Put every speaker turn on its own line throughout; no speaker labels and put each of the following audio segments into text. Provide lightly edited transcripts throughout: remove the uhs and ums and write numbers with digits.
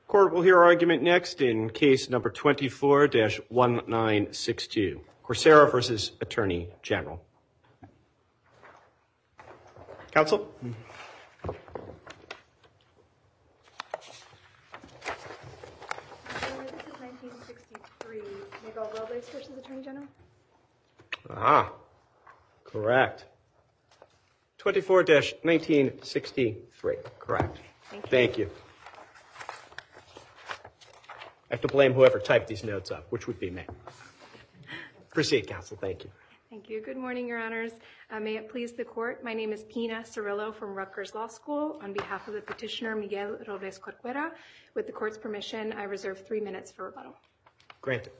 Court will hear argument next in case number 24-1962, Coursera versus Attorney General. Counsel?
This is 1963, Miguel Robles versus Attorney General.
Correct. 24-1963, correct. Thank you. I have to blame whoever typed these notes up, which would be me. Proceed, counsel. Thank you.
Thank you. Good morning, Your Honors. May it please the Court, my name is Pina Cirillo from Rutgers Law School. On behalf of the petitioner, Miguel Robles Corcuera, with the Court's permission, I reserve 3 minutes for rebuttal.
Granted.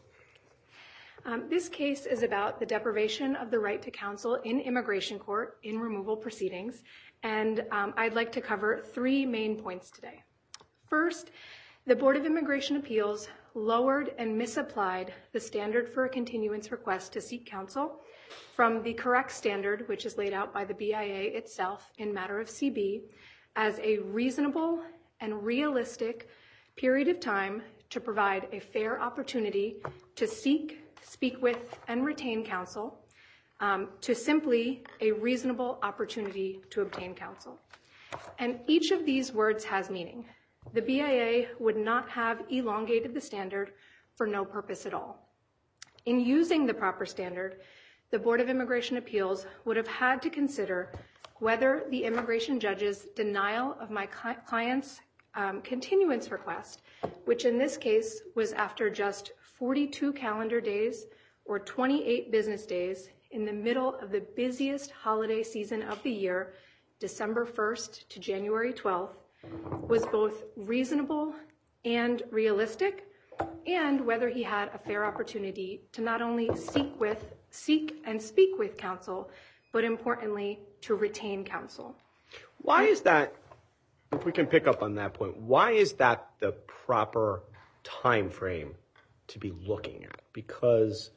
This case is about the deprivation of the right to counsel in immigration court in removal proceedings, and I'd like to cover 3 main points today. First, the Board of Immigration Appeals lowered and misapplied the standard for a continuance request to seek counsel from the correct standard, which is laid out by the BIA itself in matter of CB, as a reasonable and realistic period of time to provide a fair opportunity to seek, speak with, and retain counsel, to simply a reasonable opportunity to obtain counsel. And each of these words has meaning. The BIA would not have elongated the standard for no purpose at all. In using the proper standard, the Board of Immigration Appeals would have had to consider whether the immigration judge's denial of my client's continuance request, which in this case was after just 42 calendar days or 28 business days in the middle of the busiest holiday season of the year, December 1st to January 12th, was both reasonable and realistic, and whether he had a fair opportunity to not only seek and speak with counsel, but importantly, to retain counsel.
Why is that, if we can pick up on that point, why is that the proper time frame to be looking at? Because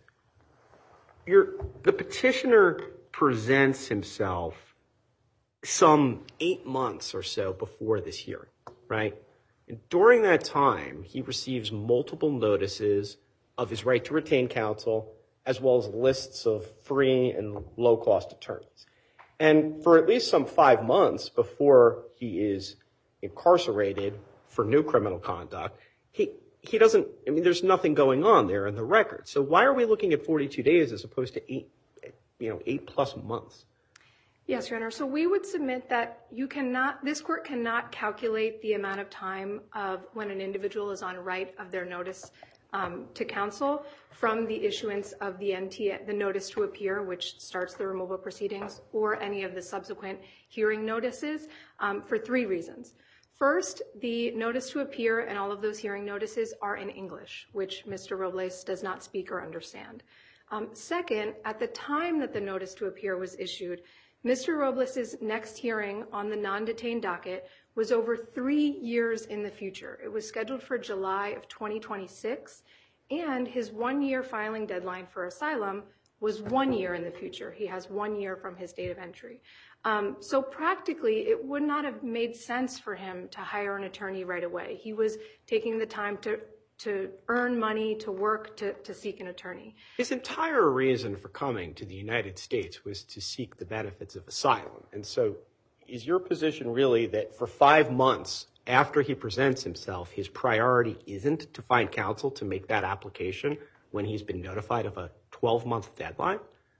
the petitioner presents himself some 8 months or so before this hearing, right? And during that time, he receives multiple notices of his right to retain counsel, as well as lists of free and low-cost attorneys. And for at least some 5 months before he is incarcerated for new criminal conduct, he doesn't, I mean, there's nothing going on there in the record. So why are we looking at 42 days as opposed to 8 plus months?
Yes, Your Honor. So we would submit that this court cannot calculate the amount of time of when an individual is on right of their notice to counsel from the issuance of the notice to appear, which starts the removal proceedings, or any of the subsequent hearing notices, for 3 reasons. First, the notice to appear and all of those hearing notices are in English, which Mr. Robles does not speak or understand. Second, at the time that the notice to appear was issued, Mr. Robles' next hearing on the non-detained docket was over 3 years in the future. It was scheduled for July of 2026, and his 1-year filing deadline for asylum was 1 year in the future. He has 1 year from his date of entry. So practically, it would not have made sense for him to hire an attorney right away. He was taking the time to earn money, to work, to seek an attorney.
His entire reason for coming to the United States was to seek the benefits of asylum. And so is your position really that for 5 months after he presents himself, his priority isn't to find counsel to make that application when he's been notified of a 12-month deadline?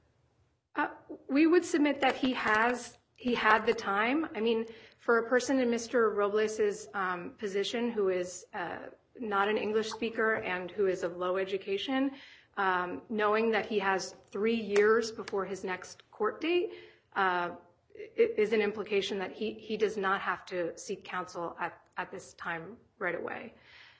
We would submit that he had the time. I mean, for a person in Mr. Robles' position who is not an English speaker and who is of low education, knowing that he has 3 years before his next court date is an implication that he does not have to seek counsel at this time right away.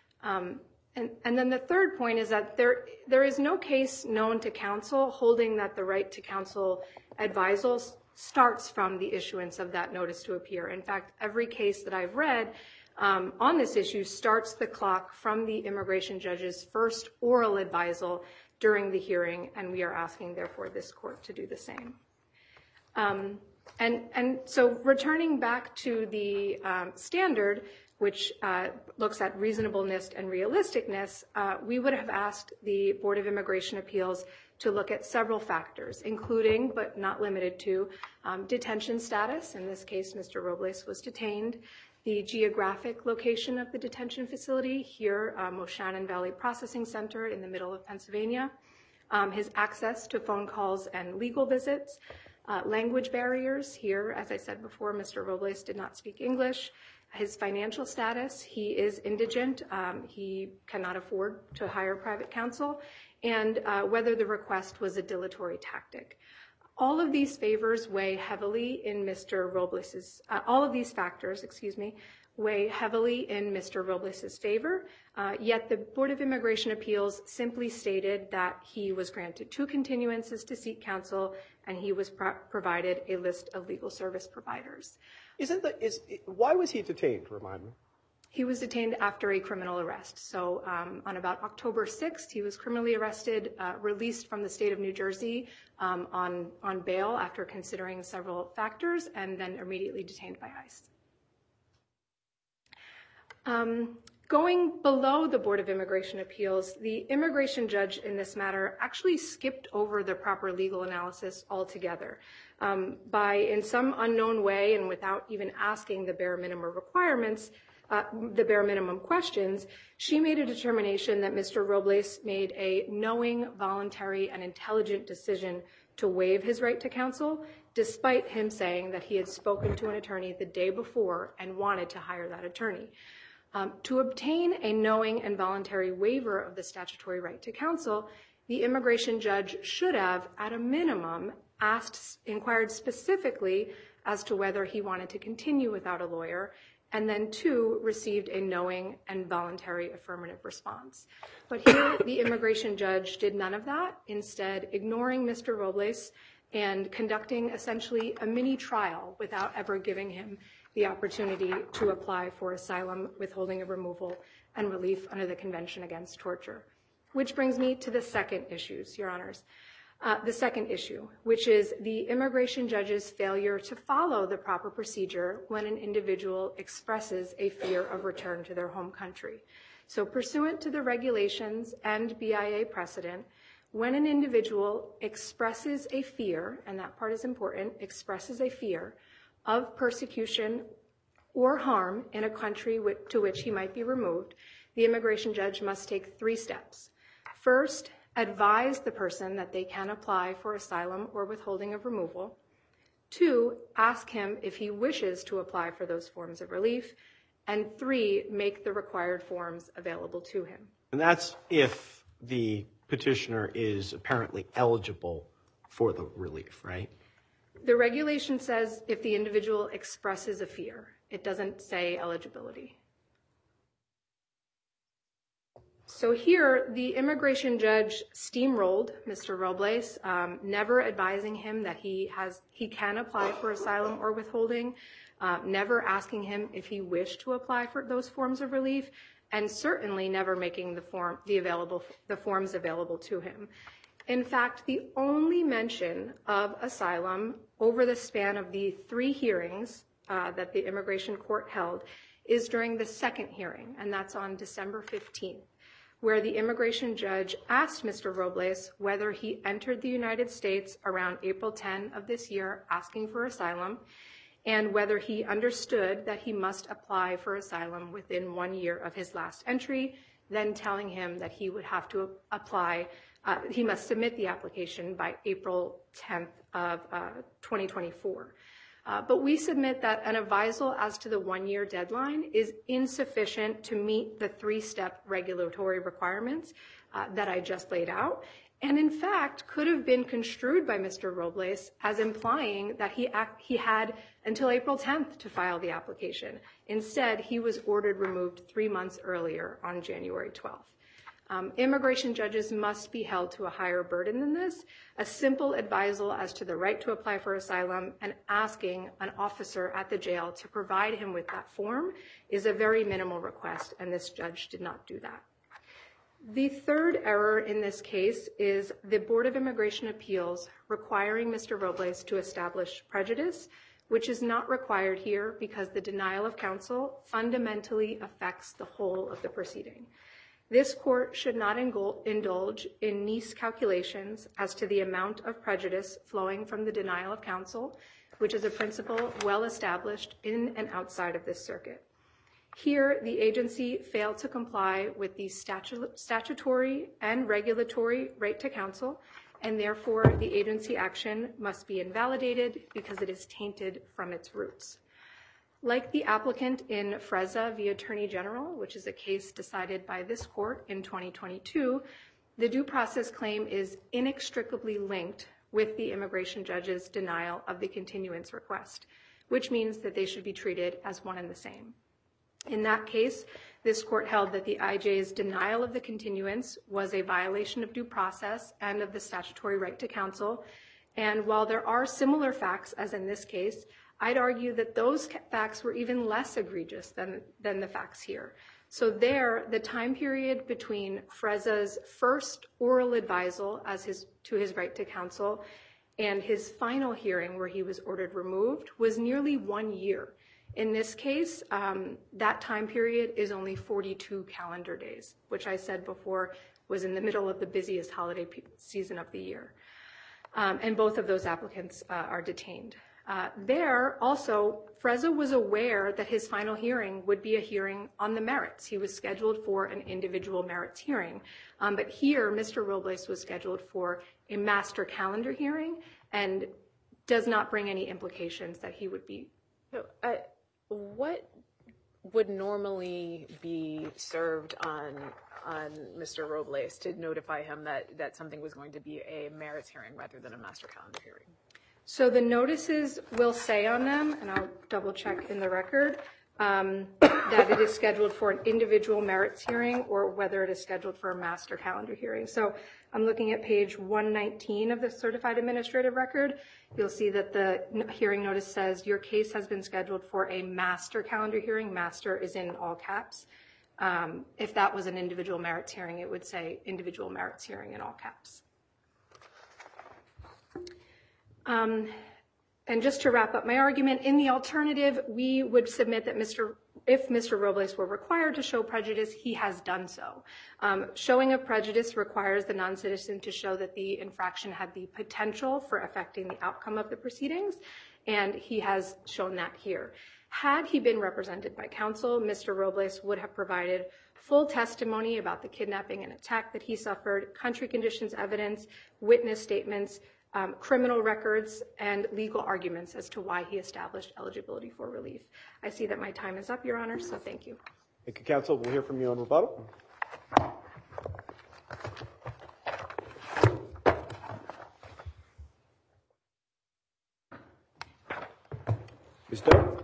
And then the third point is that there is no case known to counsel holding that the right to counsel advisal starts from the issuance of that notice to appear. In fact, every case that I've read on this issue starts the clock from the immigration judge's first oral advisal during the hearing, and we are asking, therefore, this court to do the same. And so returning back to the standard, which looks at reasonableness and realisticness, we would have asked the Board of Immigration Appeals to look at several factors, including, but not limited to, detention status. In this case, Mr. Robles was detained. The geographic location of the detention facility, here, Moshannon Valley Processing Center in the middle of Pennsylvania. His access to phone calls and legal visits. Language barriers, here, as I said before, Mr. Robles did not speak English. His financial status, he is indigent. He cannot afford to hire private counsel. And whether the request was a dilatory tactic. All of these favors weigh heavily in Mr. Robles's, all of these factors, weigh heavily in Mr. Robles's favor, yet the Board of Immigration Appeals simply stated that he was granted 2 continuances to seek counsel and he was provided a list of legal service providers.
Why was he detained, remind me?
He was detained after a criminal arrest. So on about October 6th, he was criminally arrested, released from the state of New Jersey on bail after considering several factors, and then immediately detained by ICE. Going below the Board of Immigration Appeals, the immigration judge in this matter actually skipped over the proper legal analysis altogether. In some unknown way and without even asking the bare minimum requirements, the bare minimum questions, she made a determination that Mr. Robles made a knowing, voluntary, and intelligent decision to waive his right to counsel, despite him saying that he had spoken to an attorney the day before and wanted to hire that attorney. To obtain a knowing and voluntary waiver of the statutory right to counsel, the immigration judge should have, at a minimum, inquired specifically as to whether he wanted to continue without a lawyer, and then 2, received a knowing and voluntary affirmative response. But here, the immigration judge did none of that, instead ignoring Mr. Robles and conducting essentially a mini trial without ever giving him the opportunity to apply for asylum, withholding of removal, and relief under the Convention Against Torture. Which brings me to the second issue, Your Honors. The second issue, which is the immigration judge's failure to follow the proper procedure when an individual expresses a fear of return to their home country. So pursuant to the regulations and BIA precedent, when an individual expresses a fear, and that part is important, expresses a fear of persecution or harm in a country to which he might be removed, the immigration judge must take 3 steps. First, advise the person that they can apply for asylum or withholding of removal. 2, ask him if he wishes to apply for those forms of relief. And 3, make the required forms available to him.
And that's if the petitioner is apparently eligible for the relief, right?
The regulation says if the individual expresses a fear. It doesn't say eligibility. So here, the immigration judge steamrolled Mr. Robles, never advising him that he can apply for asylum or withholding, never asking him if he wished to apply for those forms of relief, and certainly never making the forms available to him. In fact, the only mention of asylum over the span of the 3 hearings that the immigration court held is during the second hearing, and that's on December 15th. Where the immigration judge asked Mr. Robles whether he entered the United States around April 10 of this year asking for asylum, and whether he understood that he must apply for asylum within 1 year of his last entry, then telling him that he would have to apply, he must submit the application by April 10th of 2024. But we submit that an advisal as to the 1-year deadline is insufficient to meet the 3-step regulatory requirements that I just laid out, and in fact could have been construed by Mr. Robles as implying that he had until April 10th to file the application. Instead, he was ordered removed 3 months earlier on January 12th. Immigration judges must be held to a higher burden than this. A simple advisal as to the right to apply for asylum and asking an officer at the jail to provide him with that form is a very minimal request, and this judge did not do that. The third error in this case is the Board of Immigration Appeals requiring Mr. Robles to establish prejudice which is not required here because the denial of counsel fundamentally affects the whole of the proceeding. This court should not indulge in nice calculations as to the amount of prejudice flowing from the denial of counsel, which is a principle well established in and outside of this circuit. Here, the agency failed to comply with the statutory and regulatory right to counsel, and therefore the agency action must be invalidated because it is tainted from its roots. Like the applicant in Frezza v. Attorney General, which is a case decided by this court in 2022, the due process claim is inextricably linked with the immigration judge's denial of the continuance request, which means that they should be treated as one and the same. In that case, this court held that the IJ's denial of the continuance was a violation of due process and of the statutory right to counsel. And while there are similar facts as in this case, I'd argue that those facts were even less egregious than the facts here. So there, the time period between Frezza's first oral advisal to his right to counsel and his final hearing where he was ordered removed was nearly 1 year. In this case, that time period is only 42 calendar days, which I said before was in the middle of the busiest holiday season of the year. And both of those applicants are detained. There, also, Frezza was aware that his final hearing would be a hearing on the merits. He was scheduled for an individual merits hearing. But here, Mr. Robles was scheduled for a master calendar hearing and does not bring any implications that he would be.
What would normally be served on Mr. Robles to notify him that something was going to be a merits hearing rather than a master calendar hearing?
So the notices will say on them, and I'll double check in the record, that it is scheduled for an individual merits hearing or whether it is scheduled for a master calendar hearing. So I'm looking at page 119 of the certified administrative record. You'll see that the hearing notice says your case has been scheduled for a master calendar hearing. Master is in all caps. If that was an individual merits hearing, it would say individual merits hearing in all caps. And just to wrap up my argument, in the alternative, we would submit that if Mr. Robles were required to show prejudice, he has done so. Showing of prejudice requires the non-citizen to show that the infraction had the potential for affecting the outcome of the proceedings, and he has shown that here. Had he been represented by counsel, Mr. Robles would have provided full testimony about the kidnapping and attack that he suffered, country conditions evidence, witness statements, criminal records, and legal arguments as to why he established eligibility for relief. I see that my time is up, Your Honor, so thank you.
Thank you, counsel. We'll hear from you on rebuttal. Ms. Doe?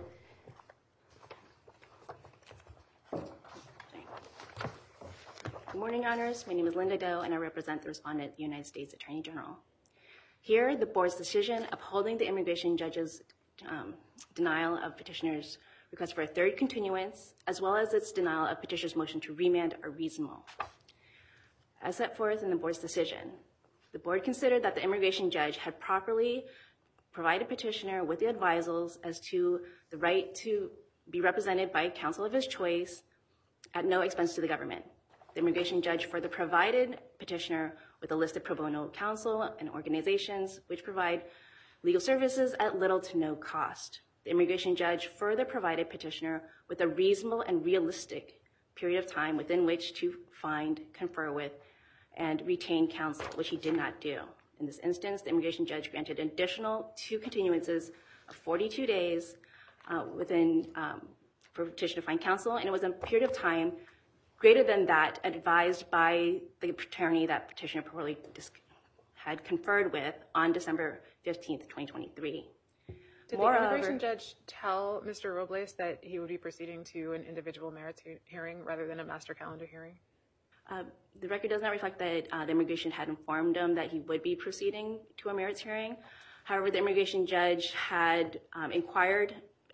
Good morning, Honors. My name is Linda Doe, and I represent the respondent, the United States Attorney General. Here, the board's decision upholding the immigration judge's denial of petitioner's request for a third continuance, as well as its denial of petitioner's motion to remand, are reasonable. As set forth in the board's decision, the board considered that the immigration judge had properly provided petitioner with the advisals as to the right to be represented by counsel of his choice at no expense to the government. The immigration judge further provided petitioner with a list of pro bono counsel and organizations which provide legal services at little to no cost. The immigration judge further provided petitioner with a reasonable and realistic period of time within which to find, confer with, and retain counsel, which he did not do. In this instance, the immigration judge granted an additional 2 continuances of 42 days for petitioner to find counsel, and it was a period of time greater than that advised by the attorney that petitioner probably had conferred with on December 15th, 2023.
Did the immigration judge tell Mr. Robles that he would be proceeding to an individual merits hearing rather than a master calendar hearing?
The record does not reflect that the immigration had informed him that he would be proceeding to a merits hearing. However, the immigration judge had inquired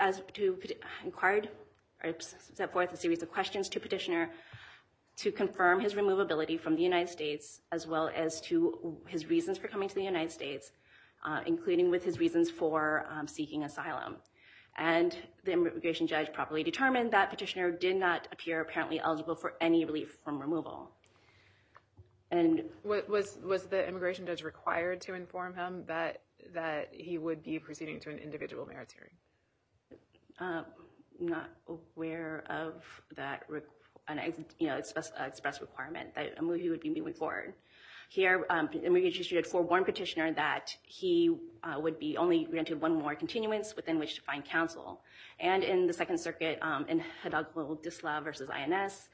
or set forth a series of questions to petitioner to confirm his removability from the United States, as well as to his reasons for coming to the United States, including with his reasons for seeking asylum. And the immigration judge properly determined that petitioner did not appear apparently eligible for any relief from removal. And
was the immigration judge required to inform him that he would be proceeding to an individual merits hearing?
Not aware of that, express requirement that he would be moving forward. Here, the immigration judge forewarned petitioner that he would be only granted one more continuance within which to find counsel. And in the Second Circuit, in Hidalgo Disla versus INS,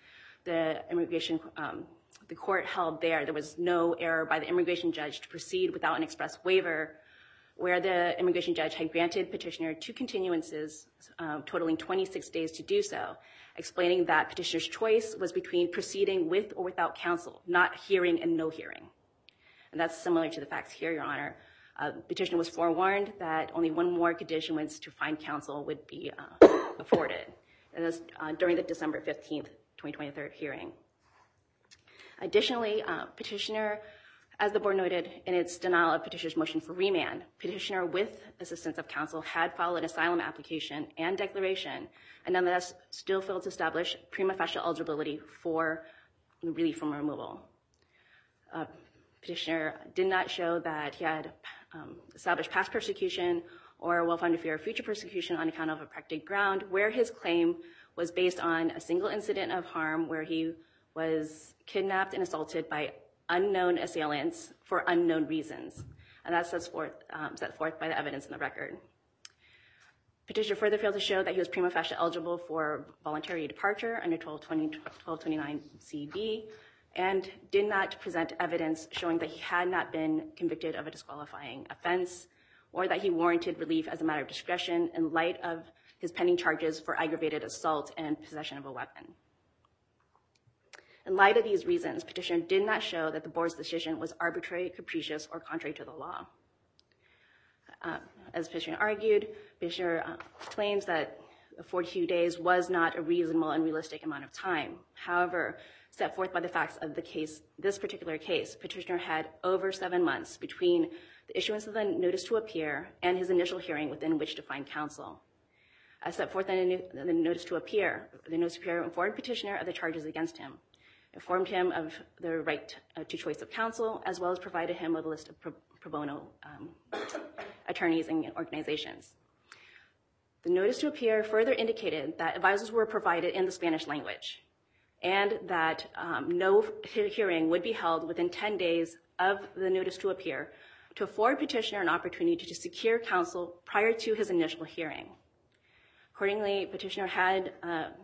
the court held there was no error by the immigration judge to proceed without an express waiver, where the immigration judge had granted petitioner 2 continuances, totaling 26 days to do so, explaining that petitioner's choice was between proceeding with or without counsel, not hearing and no hearing. And that's similar to the facts here, Your Honor. Petitioner was forewarned that only one more continuance to find counsel would be afforded. And that's during the December 15th, 2023 hearing. Additionally, petitioner, as the board noted in its denial of petitioner's motion for remand, petitioner with assistance of counsel had filed an asylum application and declaration, and nonetheless still failed to establish prima facie eligibility for relief from removal. Petitioner did not show that he had established past persecution or a well-founded fear of future persecution on account of a protected ground, where his claim was based on a single incident of harm where he was kidnapped and assaulted by unknown assailants for unknown reasons. And that's set forth by the evidence in the record. Petitioner further failed to show that he was prima facie eligible for voluntary departure under 1229 CB, and did not present evidence showing that he had not been convicted of a disqualifying offense, or that he warranted relief as a matter of discretion in light of his pending charges for aggravated assault and possession of a weapon. In light of these reasons, petitioner did not show that the board's decision was arbitrary, capricious, or contrary to the law. As petitioner argued, petitioner claims that 42 days was not a reasonable and realistic amount of time. However, set forth by the facts of the case, this particular case, petitioner had over 7 months between the issuance of the notice to appear and his initial hearing within which to find counsel. As set forth in the notice to appear, the notice to appear informed petitioner of the charges against him, informed him of the right to choice of counsel, as well as provided him with a list of pro bono attorneys and organizations. The notice to appear further indicated that advisors were provided in the Spanish language, and that no hearing would be held within 10 days of the notice to appear to afford petitioner an opportunity to secure counsel prior to his initial hearing. Accordingly, petitioner had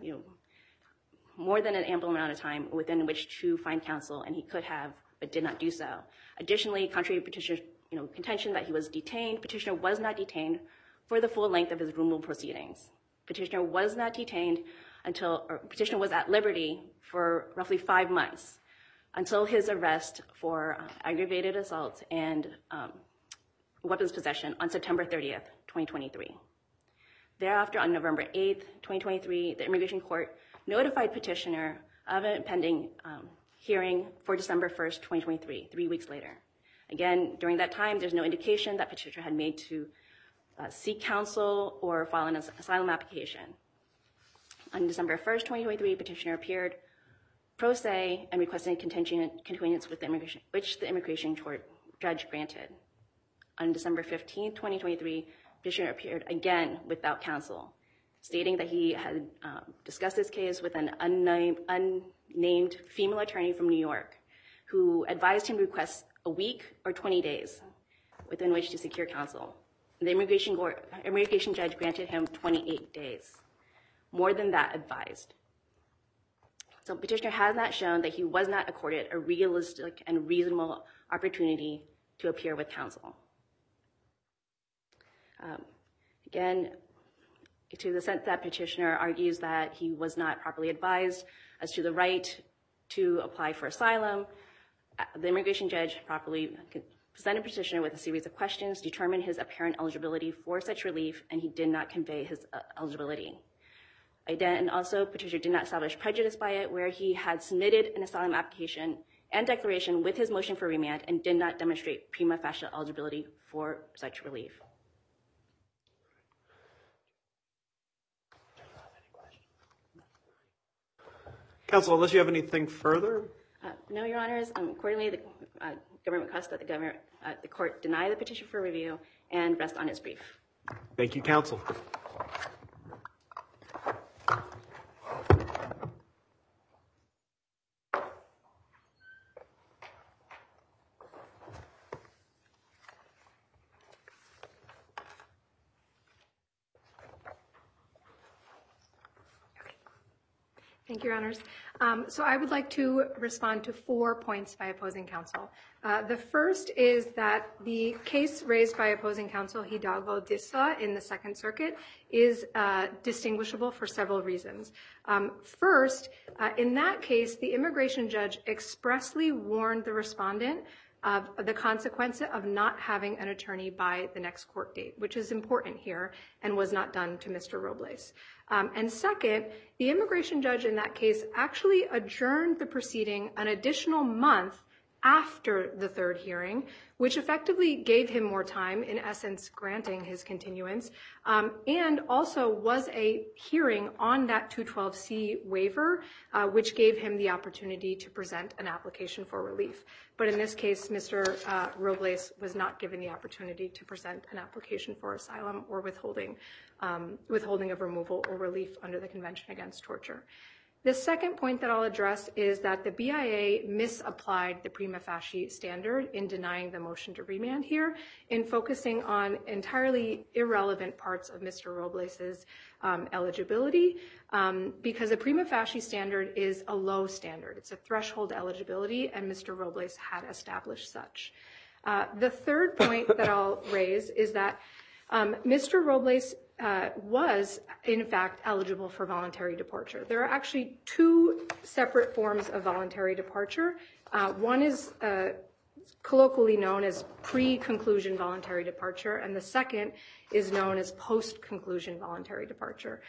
more than an ample amount of time within which to find counsel, and he could have, but did not do so. Additionally, contrary to petitioner's contention that he was detained, petitioner was not detained for the full length of his removal proceedings. Petitioner was not detained petitioner was at liberty for roughly 5 months until his arrest for aggravated assault and weapons possession on September 30th, 2023. Thereafter, on November 8th, 2023, the immigration court notified petitioner of a pending hearing for December 1st, 2023, 3 weeks later. Again, during that time, there's no indication that petitioner had made to seek counsel or file an asylum application. On December 1st, 2023, petitioner appeared pro se and requested continuance with the immigration, which the immigration court judge granted. On December 15th, 2023, petitioner appeared again without counsel, stating that he had discussed this case with an unnamed female attorney from New York, who advised him to request a week or 20 days within which to secure counsel. The immigration judge granted him 28 days, more than that advised. So petitioner has not shown that he was not accorded a realistic and reasonable opportunity to appear with counsel. Again, to the extent that petitioner argues that he was not properly advised as to the right to apply for asylum, the immigration judge properly presented petitioner with a series of questions, determined his apparent eligibility for such relief, and he did not convey his eligibility. And also, petitioner did not establish prejudice by it, where he had submitted an asylum application and declaration with his motion for remand and did not demonstrate prima facie eligibility for such relief.
Counsel, unless you have anything further?
No, Your Honors. Accordingly, the government requests that the court deny the petition for review and rest on its brief.
Thank you, counsel.
Thank you, Your Honors. So I would like to respond to 4 points by opposing counsel. The first is that the case raised by opposing counsel Hidalgo Dissa in the Second Circuit is distinguishable for several reasons. First, in that case, the immigration judge expressly warned the respondent of the consequence of not having an attorney by the next court date, which is important here and was not done to Mr. Robles. And second, the immigration judge in that case actually adjourned the proceeding an additional month after the third hearing, which effectively gave him more time, in essence granting his continuance, and also was a hearing on that 212C waiver, which gave him the opportunity to present an application for relief. But in this case, Mr. Robles was not given the opportunity to present an application for asylum or withholding of removal or relief under the Convention Against Torture. The second point that I'll address is that the BIA misapplied the prima facie standard in denying the motion to remand here, in focusing on entirely irrelevant parts of Mr. Robles's eligibility, because the prima facie standard is a low standard. It's a threshold eligibility, and Mr. Robles had established such. The third point that I'll raise is that Mr. Robles was, in fact, eligible for voluntary departure. There are actually 2 separate forms of voluntary departure. One is colloquially known as pre-conclusion voluntary departure, and the second is known as post-conclusion voluntary departure.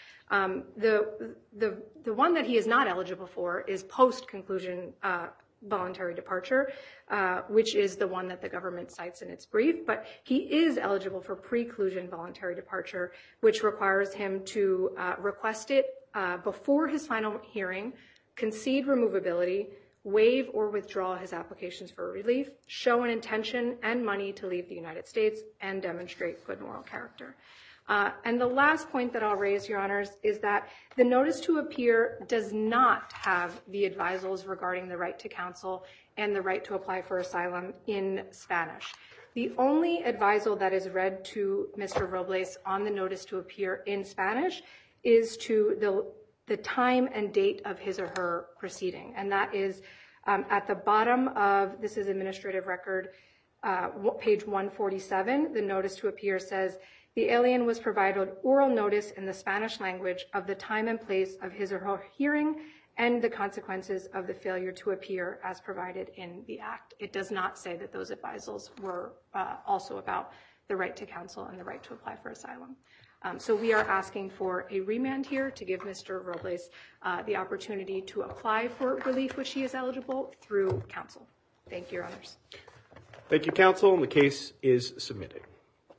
The one that he is not eligible for is post-conclusion voluntary departure, which is the one that the government cites in its brief, but he is eligible for preclusion voluntary departure, which requires him to request it before his final hearing, concede removability, waive or withdraw his applications for relief, show an intention and money to leave the United States, and demonstrate good moral character. And the last point that I'll raise, Your Honors, is that the notice to appear does not have the advisals regarding the right to counsel and the right to apply for asylum in Spanish. The only advisal that is read to Mr. Robles on the notice to appear in Spanish is to the time and date of his or her proceeding. And that is at the bottom of, this is administrative record, page 147, the notice to appear says, the alien was provided oral notice in the Spanish language of the time and place of his or her hearing and the consequences of the failure to appear as provided in the act. It does not say that those advisals were also about the right to counsel and the right to apply for asylum. So we are asking for a remand here to give Mr. Robles the opportunity to apply for relief, which he is eligible through counsel. Thank you, Your Honors.
Thank you, counsel, and the case is submitted.